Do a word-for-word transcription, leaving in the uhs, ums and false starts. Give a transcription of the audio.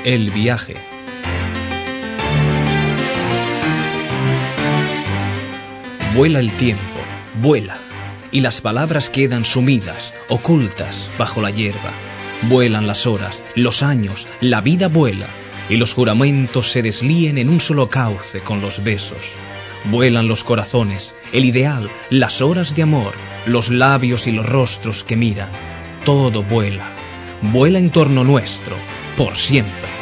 El viaje. Vuela el tiempo, vuela, y las palabras quedan sumidas, ocultas bajo la hierba. Vuelan las horas, los años, la vida vuela, y los juramentos se deslíen en un solo cauce con los besos. Vuelan los corazones, el ideal, las horas de amor, los labios y los rostros que miran. Todo vuela, vuela en torno nuestro, por siempre.